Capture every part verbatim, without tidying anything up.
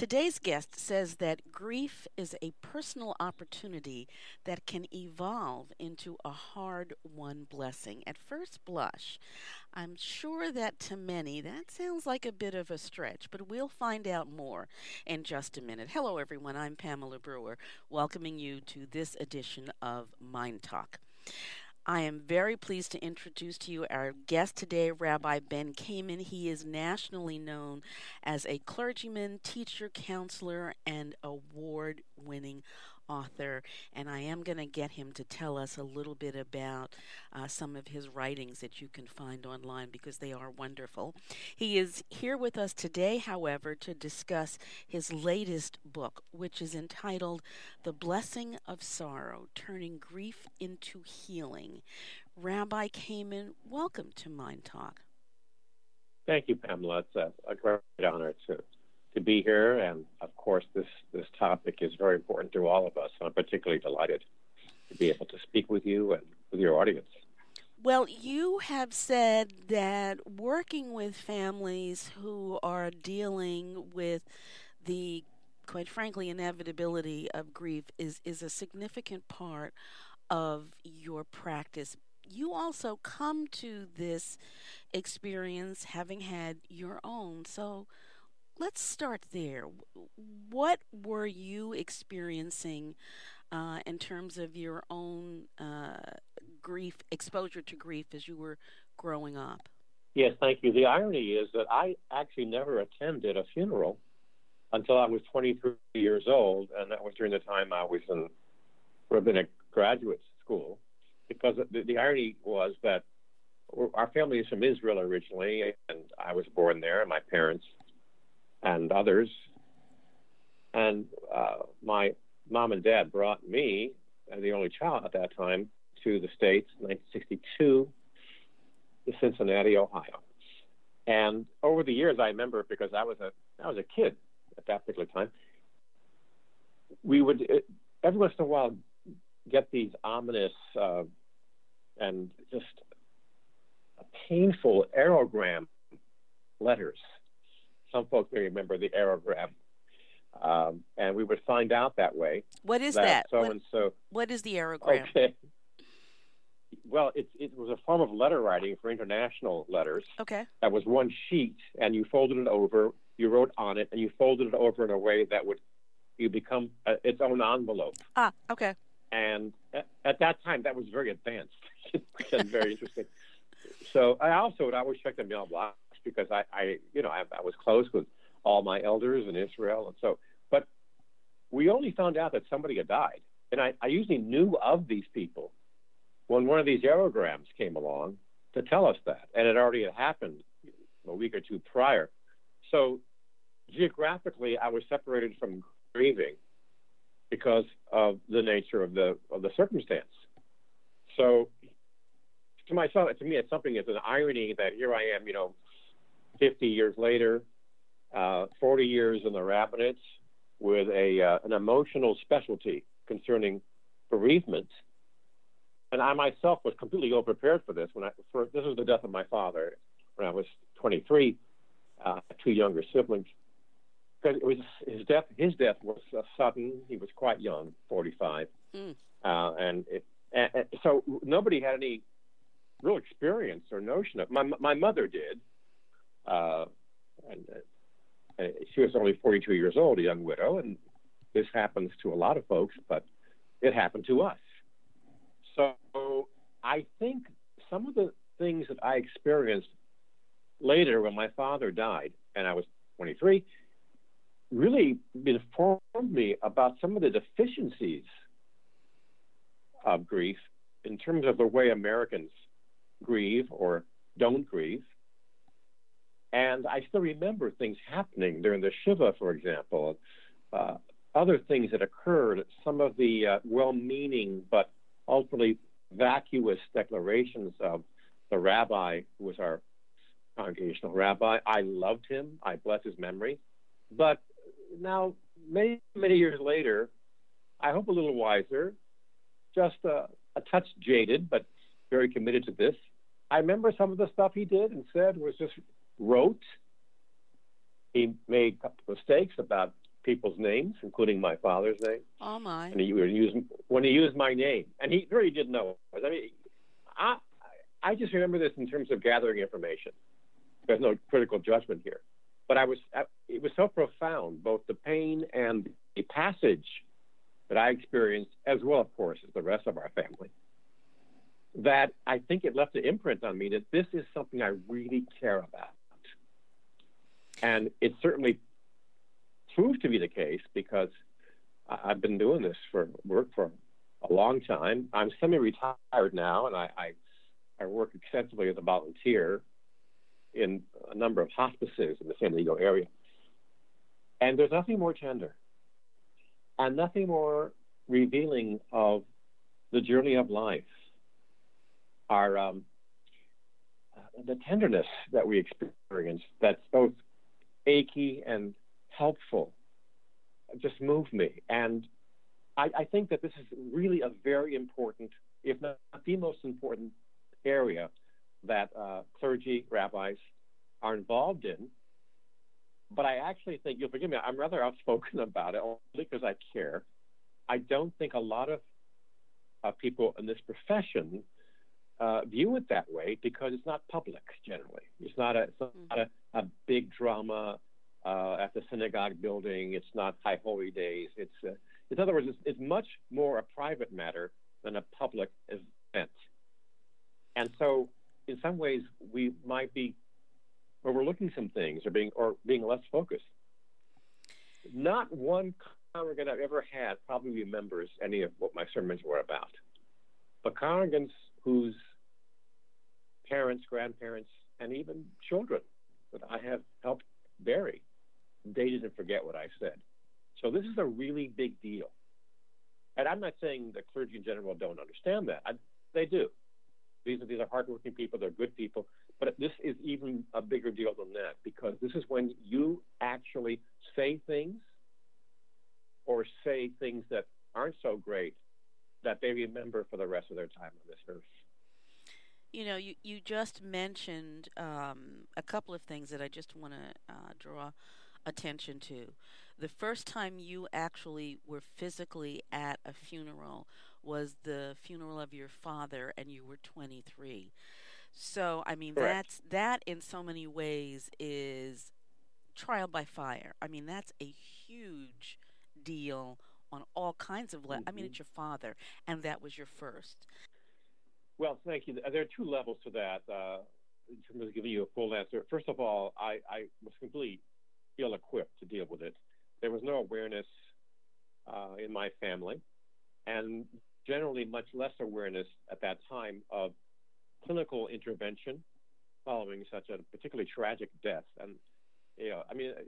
Today's guest says that grief is a personal opportunity that can evolve into a hard won blessing. At first blush, I'm sure that to many that sounds like a bit of a stretch, but we'll find out more in just a minute. Hello, everyone. I'm Pamela Brewer, welcoming you to this edition of Mind Talk. I am very pleased to introduce to you our guest today, Rabbi Ben Kamen. He is nationally known as a clergyman, teacher, counselor, and award winning author. And I am going to get him to tell us a little bit about uh, some of his writings that you can find online because they are wonderful. He is here with us today, however, to discuss his latest book, which is entitled The Blessing of Sorrow, Turning Grief into Healing. Rabbi Kamen, welcome to Mind Talk. Thank you, Pamela. It's a, a great honor to to be here, and of course, this this topic is very important to all of us. I'm particularly delighted to be able to speak with you and with your audience. Well, you have said that working with families who are dealing with the, quite frankly, inevitability of grief is, is a significant part of your practice. You also come to this experience having had your own. So let's start there. What were you experiencing uh, in terms of your own uh, grief, exposure to grief as you were growing up? Yes, thank you. The irony is that I actually never attended a funeral until I was twenty-three years old, and that was during the time I was in rabbinic graduate school, because the, the irony was that our family is from Israel originally, and I was born there, and my parents and others. And uh, my mom and dad brought me, as the only child at that time, to the States in nineteen sixty-two, to Cincinnati, Ohio. And over the years, I remember, because I was a I was a kid at that particular time, we would, every once in a while, get these ominous uh, and just painful aerogram letters. Some folks may remember the aerogram. Um, and we would find out that way. What is that? So what, and so. What is the aerogram? Okay. Well, it, it was a form of letter writing for international letters. Okay. That was one sheet, and you folded it over, you wrote on it, and you folded it over in a way that would you become uh, its own envelope. Ah, okay. And at, at that time, that was very advanced and very interesting. So I also would always check the mailbox because I, I you know, I, I was close with all my elders in Israel. And so, but we only found out that somebody had died. And I, I usually knew of these people when one of these aerograms came along to tell us that. And it already had happened a week or two prior. So geographically, I was separated from grieving because of the nature of the of the circumstance. So to myself, to me, it's something, it's an irony that here I am, you know, fifty years later, uh, forty years in the rabbinates with a uh, an emotional specialty concerning bereavement. And I myself was completely ill-prepared for this. When I for, this was the death of my father when I was twenty-three, uh, two younger siblings. Because it was his death. His death was uh, sudden. He was quite young, forty-five, mm. uh, and, it, and, and so nobody had any real experience or notion of. My my mother did, uh, and, uh, she was only forty-two years old, a young widow, and this happens to a lot of folks, but it happened to us. So I think some of the things that I experienced later when my father died, and I was twenty-three, really informed me about some of the deficiencies of grief in terms of the way Americans grieve or don't grieve. And I still remember things happening during the Shiva, for example, uh, other things that occurred, some of the uh, well-meaning but ultimately vacuous declarations of the rabbi who was our congregational rabbi. I loved him. I bless his memory. But now, many, many years later, I hope a little wiser, just uh, a touch jaded, but very committed to this. I remember some of the stuff he did and said was just rote. He made a couple of mistakes about people's names, including my father's name. Oh my! And he would use when he used my name, and he really didn't know. I mean, I I just remember this in terms of gathering information. There's no critical judgment here, but I was it was so profound, both the pain and the passage that I experienced, as well, of course, as the rest of our family, that I think it left an imprint on me that this is something I really care about. And it certainly proved to be the case because I've been doing this for work for a long time. I'm semi-retired now, and I, I, I work extensively as a volunteer in a number of hospices in the San Diego area. And there's nothing more tender and nothing more revealing of the journey of life. Our um, the tenderness that we experience, that's both achy and helpful, just moved me. And I, I think that this is really a very important, if not the most important area that uh, clergy, rabbis are involved in. But I actually think, you'll forgive me, I'm rather outspoken about it, only because I care. I don't think a lot of uh, people in this profession uh, view it that way because it's not public generally. It's not a, it's not a, a big drama uh, at the synagogue building. It's not High Holy Days. It's, uh, in other words, it's, it's much more a private matter than a public event. And so, in some ways, we might be overlooking some things or being or being less focused. Not one congregant I've ever had probably remembers any of what my sermons were about. But congregants whose parents, grandparents, and even children that I have helped bury, they didn't forget what I said. So this is a really big deal. And I'm not saying the clergy in general don't understand that. I, they do. These are, these are hardworking people. They're good people. But this is even a bigger deal than that, because this is when you actually say things or say things that aren't so great that they remember for the rest of their time on this earth. You know, you, you just mentioned um, a couple of things that I just want to uh, draw attention to. The first time you actually were physically at a funeral was the funeral of your father, and you were twenty-three. So, I mean, Correct. that's that in so many ways is trial by fire. I mean, that's a huge deal on all kinds of levels. Mm-hmm. I mean, it's your father, and that was your first. Well, thank you. There are two levels to that. Uh, in terms of giving you a full answer, first of all, I, I was completely ill-equipped to deal with it. There was no awareness uh, in my family, and generally much less awareness at that time of clinical intervention following such a particularly tragic death. And, you know, I mean,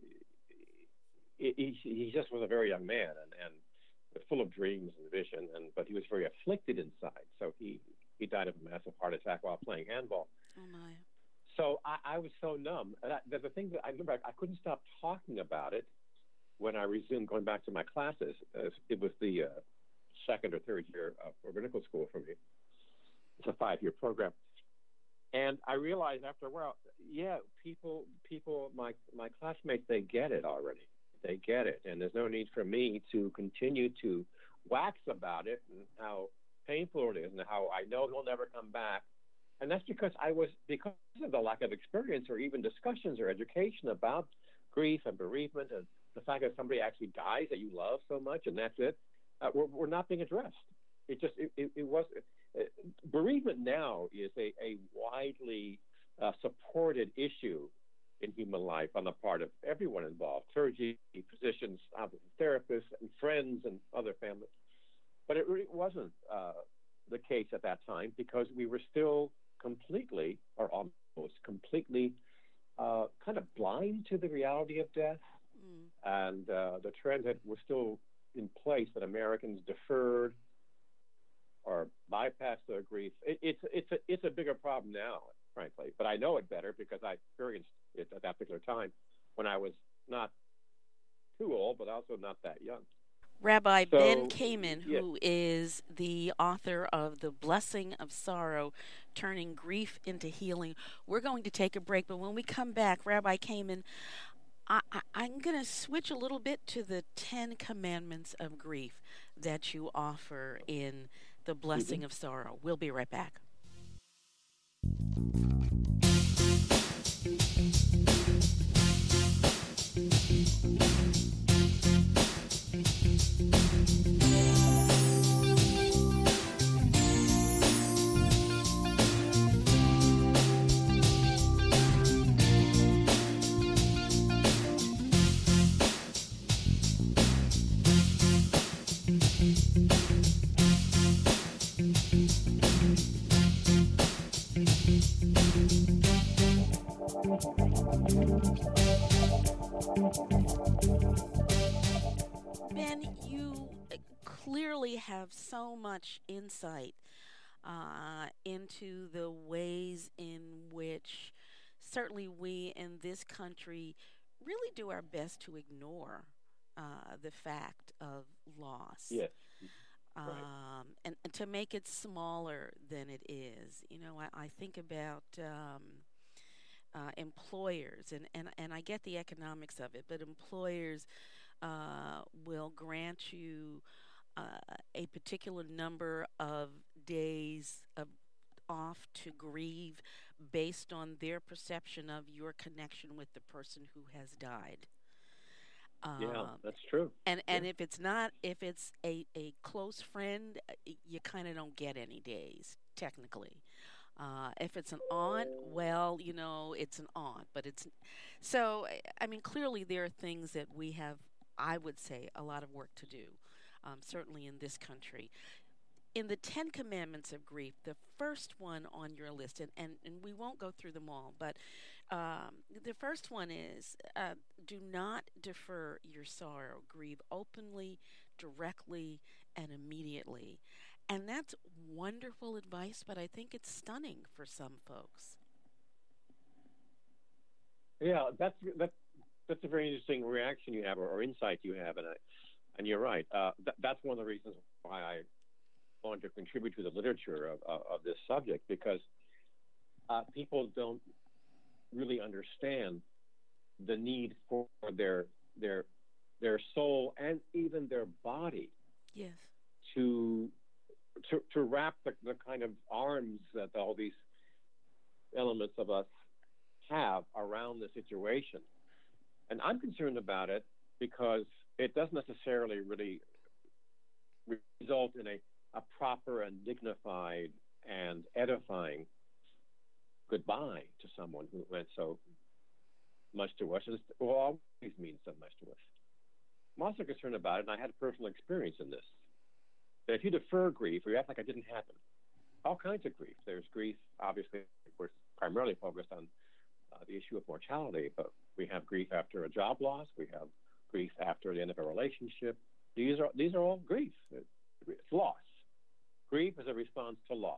he, he just was a very young man and, and full of dreams and vision, and but he was very afflicted inside. So he, he died of a massive heart attack while playing handball. Oh, my. So I, I was so numb. And I, the thing that I remember, I, I couldn't stop talking about it when I resumed going back to my classes. Uh, it was the uh, second or third year of rabbinical school for me. It's a five-year program. And I realized after a while, yeah, people, people, my, my classmates, they get it already. They get it. And there's no need for me to continue to wax about it and how painful it is and how I know he'll never come back. And that's because I was, because of the lack of experience or even discussions or education about grief and bereavement and the fact that somebody actually dies that you love so much and that's it, uh, we're, we're not being addressed. It just, it, it, it was, uh, bereavement now is a, a widely uh, supported issue in human life on the part of everyone involved, clergy, physicians, therapists, and friends and other families. But it really wasn't uh, the case at that time because we were still completely, or almost completely, uh, kind of blind to the reality of death. Mm. And uh, the trend that was still in place that Americans deferred or bypassed their grief. It, it's, it's, a, it's a bigger problem now, frankly. But I know it better because I experienced it at that particular time when I was not too old, but also not that young. Rabbi so, Ben Kamen, yeah. who is the author of The Blessing of Sorrow, Turning Grief into Healing. We're going to take a break, but when we come back, Rabbi Kamen, I, I, I'm going to switch a little bit to the Ten Commandments of Grief that you offer in The Hmm. Blessing of Sorrow. We'll be right back. Ben, you uh, clearly have so much insight uh, into the ways in which certainly we in this country really do our best to ignore uh, the fact of loss. Yes. Right. Um, and, and to make it smaller than it is. You know, I, I think about um, uh, employers, and, and, and I get the economics of it, but employers uh, will grant you uh, a particular number of days of off to grieve based on their perception of your connection with the person who has died. Yeah, Um, that's true. and Yeah. and if it's not, if it's a, a close friend, uh, y- you kind of don't get any days technically. Uh, if it's an aunt, well, you know, it's an aunt, but it's so. I I mean, clearly there are things that we have, I would say, a lot of work to do. Um, certainly in this country, in the Ten Commandments of Grief, the first one on your list, and, and, and we won't go through them all, but um, the first one is uh, do not defer your sorrow, grieve openly, directly, and immediately. And that's wonderful advice, but I think it's stunning for some folks. Yeah, that's that, that's a very interesting reaction you have, or, or insight you have, and I, and you're right. Uh, th- that's one of the reasons why I wanted to contribute to the literature of, of, of this subject, because uh, people don't really understand the need for their their their soul and even their body Yes. to to, to wrap the, the kind of arms that all these elements of us have around the situation. And I'm concerned about it because it doesn't necessarily really result in a, a proper and dignified and edifying goodbye to someone who meant so much to us, and will always mean so much to us. I'm also concerned about it, and I had a personal experience in this, that if you defer grief or you act like it didn't happen, all kinds of grief. There's grief, obviously, we're primarily focused on uh, the issue of mortality, but we have grief after a job loss. We have grief after the end of a relationship. These are these are all grief. It's loss. Grief is a response to loss.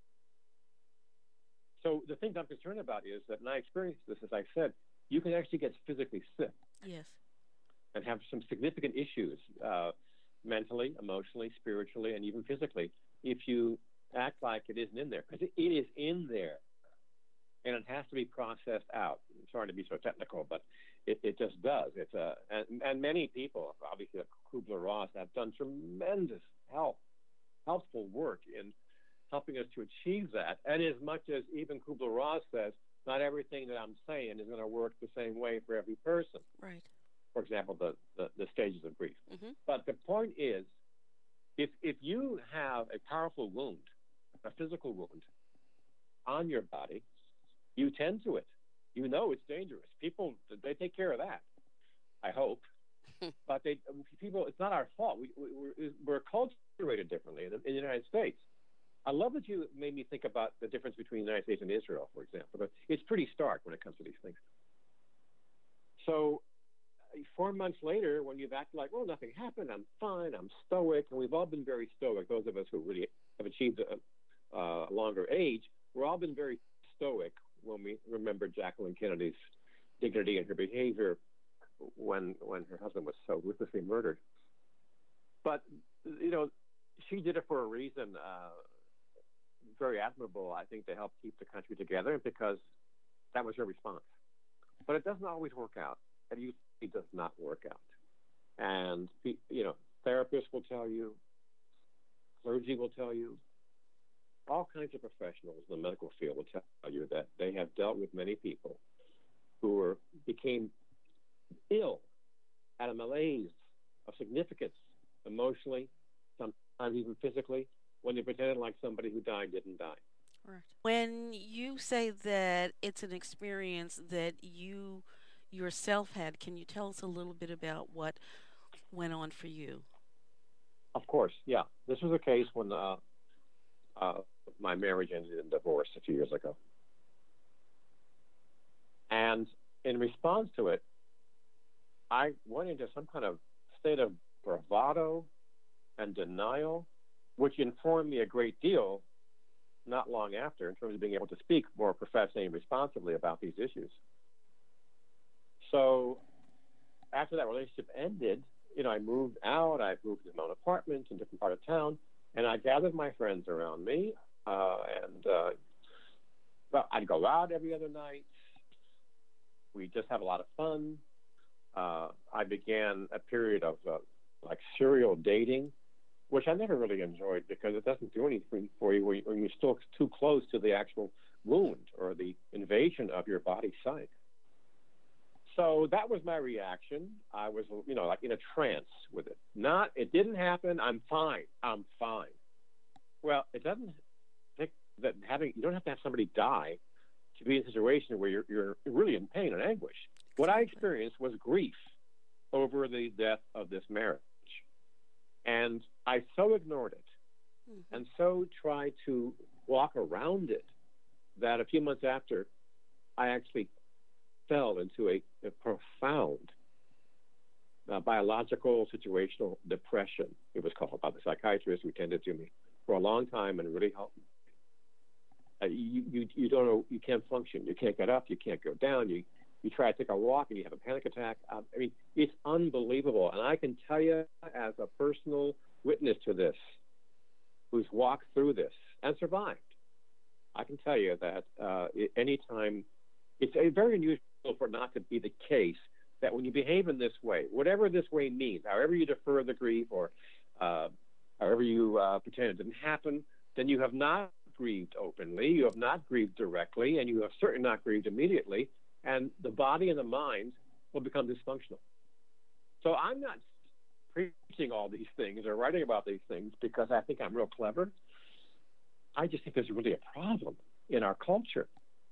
So the thing I'm concerned about is that, and I experienced this, as I said, you can actually get physically sick Yes. and have some significant issues, uh, mentally, emotionally, spiritually, and even physically, if you act like it isn't in there, because it, it is in there, and it has to be processed out. I'm sorry to be so technical, but it, it just does. It's a and, and many people, obviously, like Kubler-Ross, have done tremendous help, helpful work in helping us to achieve that. And as much as even Kubler-Ross says, not everything that I'm saying is going to work the same way for every person. Right. For example, the, the, the stages of grief. Hmm. But the point is, if if you have a powerful wound, a physical wound on your body, you tend to it. You know it's dangerous. People, they take care of that, I hope. But they people, it's not our fault. We, we, we're, we're culturated differently in the, in the United States. I love that you made me think about the difference between the United States and Israel, for example. But it's pretty stark when it comes to these things. So four months later, when you've acted like, well, nothing happened, I'm fine, I'm stoic, and we've all been very stoic, those of us who really have achieved a, a longer age, we've all been very stoic when we remember Jacqueline Kennedy's dignity and her behavior when when her husband was so ruthlessly murdered. But, you know, she did it for a reason, uh, very admirable, I think, to help keep the country together, because that was her response. But it doesn't always work out. that usually does not work out. And, you know, therapists will tell you, clergy will tell you, all kinds of professionals in the medical field will tell you that they have dealt with many people who were became ill at a malaise of significance, emotionally, sometimes even physically, when they pretended like somebody who died didn't die. Right. When you say that it's an experience that you yourself had, can you tell us a little bit about what went on for you? Of course, yeah. This was a case when uh, uh, my marriage ended in divorce a few years ago. And in response to it, I went into some kind of state of bravado and denial, which informed me a great deal not long after in terms of being able to speak more professionally and responsibly about these issues. So after that relationship ended, you know, I moved out. I moved to my own apartment in a different part of town, and I gathered my friends around me, uh, and uh, well, I'd go out every other night. We just have a lot of fun. Uh, I began a period of uh, like serial dating, which I never really enjoyed because it doesn't do anything for you when you're still too close to the actual wound or the invasion of your body site. So that was my reaction. I was, you know, like in a trance with it. Not, it didn't happen. I'm fine. I'm fine. Well, it doesn't think that having, you don't have to have somebody die to be in a situation where you're, you're really in pain and anguish. What I experienced was grief over the death of this marriage. And I so ignored it mm-hmm. and so tried to walk around it that a few months after, I actually fell into a, a profound uh, biological situational depression, it was called by the psychiatrist who tended to me for a long time and really helped me. Uh, you, you, you don't know, you can't function. You can't get up. You can't go down. You, you try to take a walk and you have a panic attack. Um, I mean, it's unbelievable. And I can tell you as a personal witness to this, who's walked through this and survived, I can tell you that uh, anytime, it's a very unusual for it not to be the case that when you behave in this way, whatever this way means, however you defer the grief or uh, however you uh, pretend it didn't happen, then you have not grieved openly, you have not grieved directly, and you have certainly not grieved immediately, and the body and the mind will become dysfunctional. So I'm not preaching all these things or writing about these things because I think I'm real clever. I just think there's really a problem in our culture.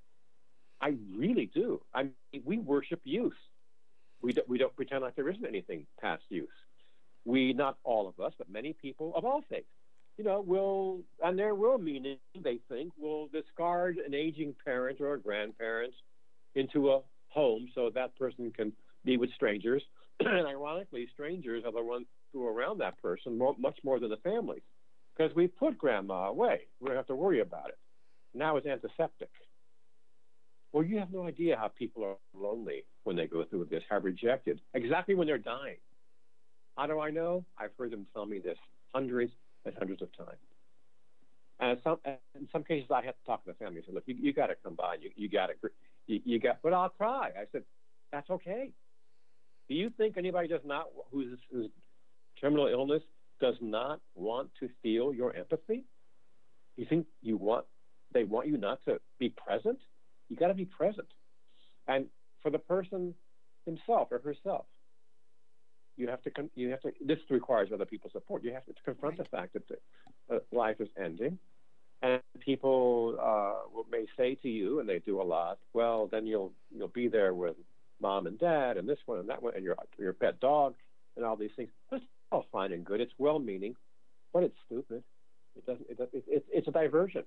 I really do. I mean, we worship youth. We don't, we don't pretend like there isn't anything past youth. We, not all of us, but many people of all faiths, you know, will, and their will meaning, they think, will discard an aging parent or a grandparent into a home so that person can be with strangers. And ironically, strangers are the ones who are around that person more, much more than the families, because we put grandma away. We don't have to worry about it. Now it's antiseptic. Well, you have no idea how people are lonely when they go through this, how rejected, exactly when they're dying. How do I know? I've heard them tell me this hundreds and hundreds of times. And in some, in some cases, I have to talk to the family. I said, look, you, you got to come by. You, you got to, you, you got, but I'll cry. I said, that's okay. Do you think anybody does not, who's, who's terminal illness, does not want to feel your empathy? You think you want, they want you not to be present? You got to be present. And for the person himself or herself, you have to, you have to, this requires other people's support. You have to confront right. the fact that the, uh, life is ending. And people uh, may say to you, and they do a lot, well, then you'll, you'll be there with mom and dad and this one and that one and your, your pet dog and all these things. That's all fine and good. It's well-meaning, but it's stupid. It doesn't, it, it, it, it's a diversion.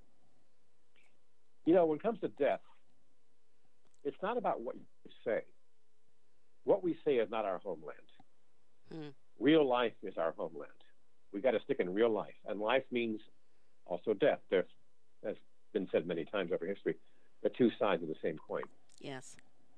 You know, when it comes to death, it's not about what you say. What we say is not our homeland. Hmm. Real life is our homeland. We got to stick in real life. And life means also death. There's, as been said many times over history, the two sides of the same coin. Yes.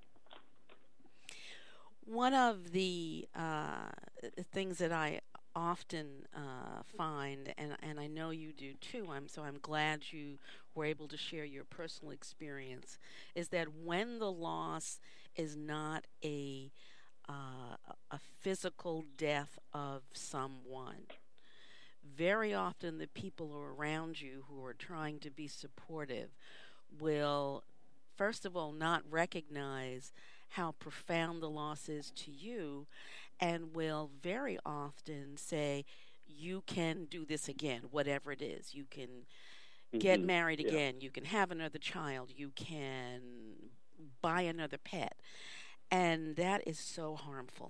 One of the uh, things that I often uh, find, and, and I know you do too, I'm, so I'm glad you were able to share your personal experience, is that when the loss is not a uh, a physical death of someone, very often the people who are around you who are trying to be supportive will, first of all, not recognize how profound the loss is to you and will very often say, you can do this again, whatever it is. You can get Hmm. married Yeah, again. You can have another child. You can buy another pet. And that is so harmful.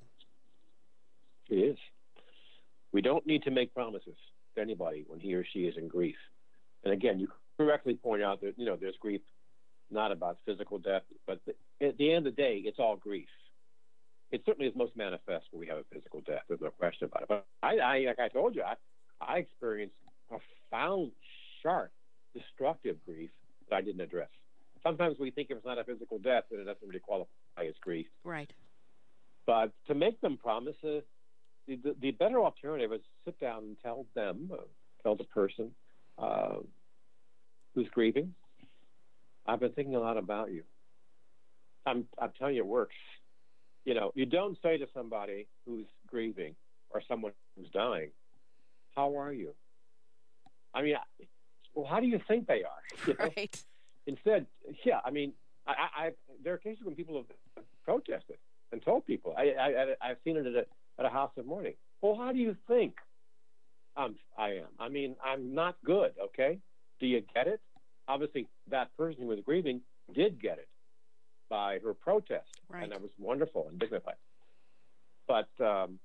it is. We don't need to make promises to anybody when he or she is in grief. And again, you correctly point out that, you know, there's grief not about physical death, but at the end of the day, it's all grief. It certainly is most manifest when we have a physical death. There's no question about it. But I, I like I told you, I, I experienced profound, sharp, destructive grief that I didn't address. Sometimes we think if it's not a physical death, then it doesn't really qualify as grief. Right. But to make them promises, the, the, the better alternative is sit down and tell them, uh, tell the person uh, who's grieving, I've been thinking a lot about you. I'm, I'm telling you, it works. You know, you don't say to somebody who's grieving or someone who's dying, how are you? I mean, well, how do you think they are? You know? Right. Instead, yeah, I mean, I, I, there are cases when people have protested and told people. I, I, I've seen it at a, at a house of mourning. Well, how do you think I'm, I am? I mean, I'm not good, okay? Do you get it? Obviously, that person who was grieving did get it by her protest, Right. and that was wonderful and dignified. But um,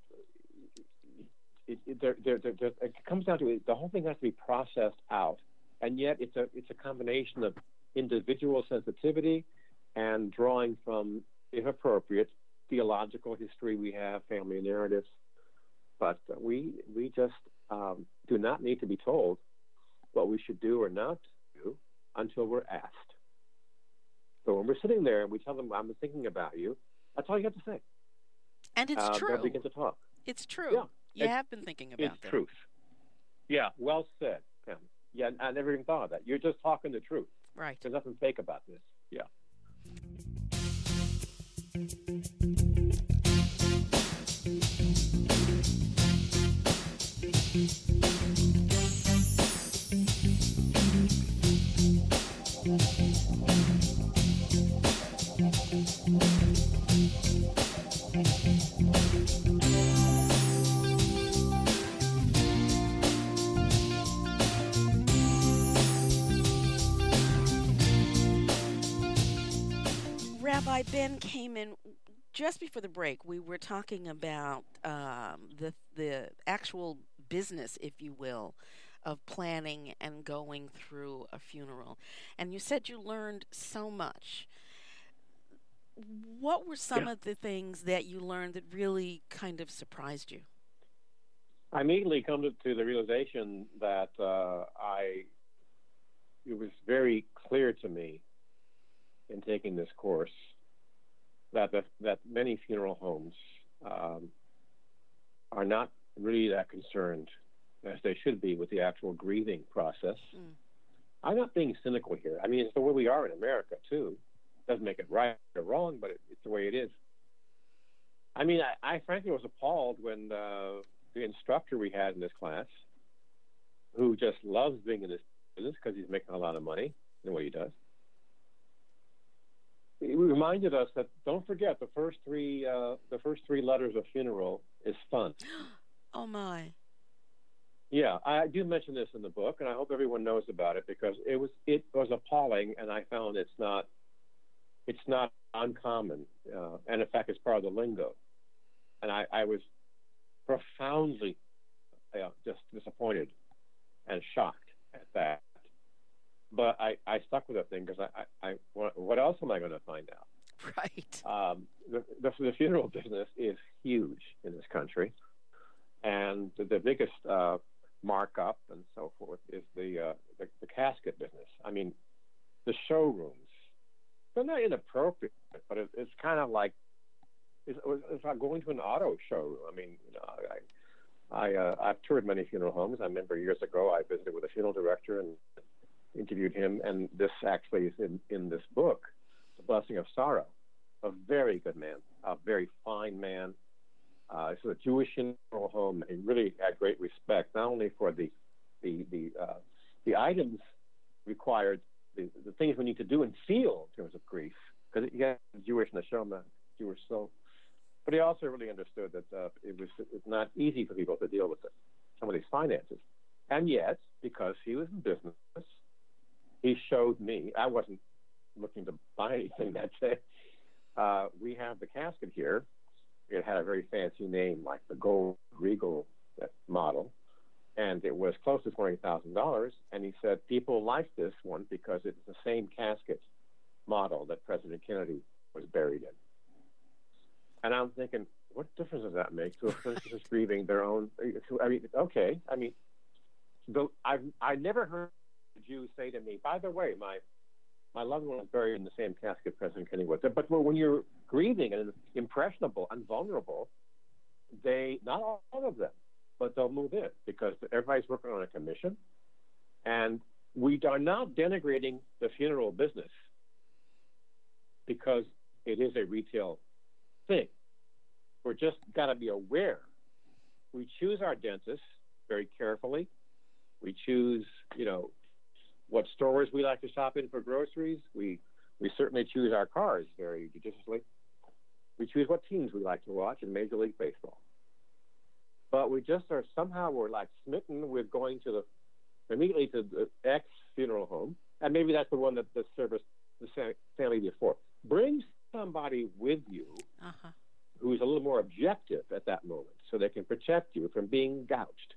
it, it, there, there, there, there, it comes down to it, the whole thing has to be processed out, and yet it's a it's a combination of individual sensitivity and drawing from, if appropriate, theological history we have, family narratives. But we we just um, do not need to be told what we should do or not do until we're asked. So when we're sitting there and we tell them, I'm thinking about you, that's all you have to say. And it's uh, true. They'll begin to talk. It's true. Yeah. You It's- have been thinking about It's that. truth. Yeah, well said, Pam. Yeah, I never even thought of that. You're just talking the truth. Right. There's nothing fake about this. Yeah. Rabbi Ben came in just before the break. We were talking about um, the the actual business, if you will, of planning and going through a funeral. And you said you learned so much. What were some Yeah. of the things that you learned that really kind of surprised you? I immediately come to, to the realization that uh, I, it was very clear to me in taking this course that the, that many funeral homes um, are not really that concerned as they should be with the actual grieving process. Mm. I'm not being cynical here. I mean, it's the way we are in America too. Doesn't make it right or wrong, but it, it's the way it is. I mean, I, I frankly was appalled when uh, the instructor we had in this class, who just loves being in this business because he's making a lot of money in what he does, he reminded us that don't forget the first three uh, the first three letters of funeral is fun. Oh my. Yeah, I do mention this in the book, and I hope everyone knows about it because it was it was appalling, and I found it's not it's not uncommon, uh, and in fact, it's part of the lingo. And I, I was profoundly uh, just disappointed and shocked at that. But I, I stuck with that thing because I, I, I what, what else am I going to find out? Right. Um, the, the, the funeral business is huge in this country, and the, the biggest uh, markup and so forth is the, uh, the the casket business. I mean, the showrooms. They're not inappropriate, but it, it's kind of like it's, it's like going to an auto showroom. I mean, you know, I I uh, I've toured many funeral homes. I remember years ago I visited with a funeral director and interviewed him, and this actually is in, in this book, The Blessing of Sorrow, a very good man. a very fine man. Uh, this was a Jewish funeral home, and really had great respect, not only for the the the uh, the items required, the, the things we need to do and feel in terms of grief, because he had Jewish neshama, Jewish soul. But he also really understood that uh, it was it's not easy for people to deal with it, some of these finances. And yet, because he was in business, he showed me, I wasn't looking to buy anything that day. Uh, we have the casket here. It had a very fancy name, like the Gold Regal model, and it was close to twenty thousand dollars. And he said, people like this one because it's the same casket model that President Kennedy was buried in. And I'm thinking, what difference does that make to a person who's grieving their own? I mean, okay. I mean, the, I've I never heard a Jew say to me, by the way, my my loved one was buried in the same casket President Kennedy was. But when you're grieving and impressionable and vulnerable, they, not all of them, but they'll move in because everybody's working on a commission. And we are not denigrating the funeral business because it is a retail thing. We're just got to be aware. We choose our dentists very carefully. We choose, you know, what stores we like to shop in for groceries. We we certainly choose our cars very judiciously. We choose what teams we like to watch in Major League Baseball. But we just are somehow we're like smitten with going to the immediately to the X funeral home, and maybe that's the one that the service the family before. Bring somebody with you uh-huh. who's a little more objective at that moment, so they can protect you from being gouged.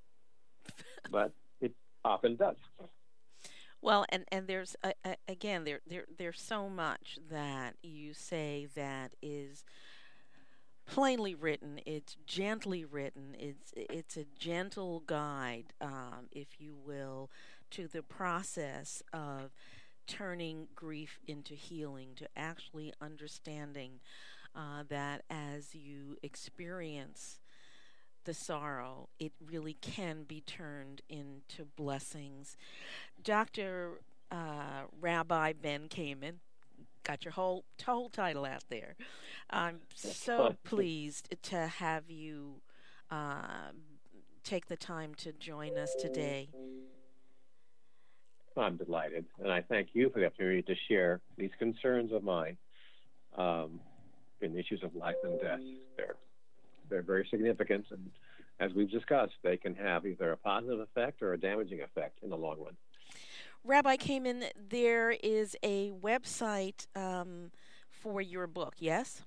But it often does. Well, and, and there's, uh, uh, again, there, there there's so much that you say that is plainly written, it's gently written, it's it's a gentle guide, um, if you will, to the process of turning grief into healing, to actually understanding uh, that as you experience the sorrow, it really can be turned into blessings. Doctor Uh, Rabbi Ben Kamen, got your whole whole title out there. I'm so pleased to have you uh, take the time to join us today. I'm delighted, and I thank you for the opportunity to share these concerns of mine um, in issues of life and death. They're they're very significant, and as we've discussed, they can have either a positive effect or a damaging effect in the long run. Rabbi Kamen, there is a website um, for your book, yes?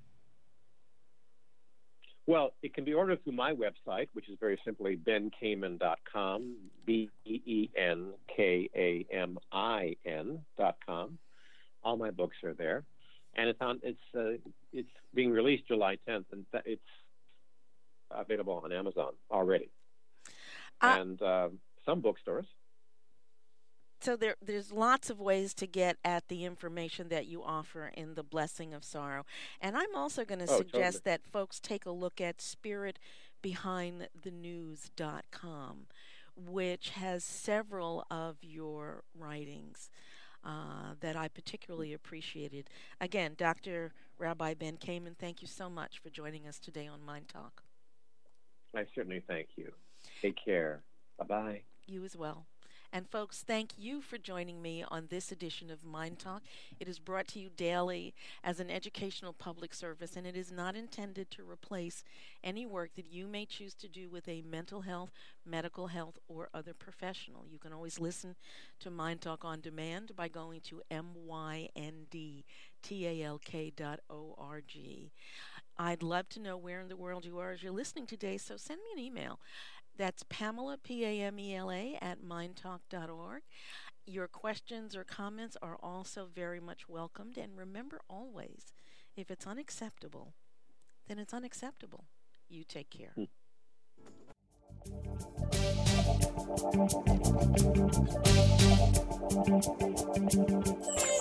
Well, it can be ordered through my website, which is very simply ben kamen dot com, B E E N K A M I N dot com. All my books are there, and it's on. It's uh, it's being released July tenth, and it's available on Amazon already, uh, and uh, some bookstores. So there, there's lots of ways to get at the information that you offer in The Blessing of Sorrow. And I'm also going to oh, suggest totally. that folks take a look at spirit behind the news dot com, which has several of your writings uh, that I particularly appreciated. Again, Doctor Rabbi Ben Kamen, thank you so much for joining us today on Mind Talk. I certainly thank you. Take care. Bye-bye. You as well. And folks, thank you for joining me on this edition of Mind Talk. It is brought to you daily as an educational public service, and it is not intended to replace any work that you may choose to do with a mental health, medical health, or other professional. You can always listen to Mind Talk on demand by going to M Y N D talk dot org. I'd love to know where in the world you are as you're listening today, so send me an email. That's Pamela, P A M E L A, at mind talk dot org. Your questions or comments are also very much welcomed. And remember always, if it's unacceptable, then it's unacceptable. You take care. Hmm.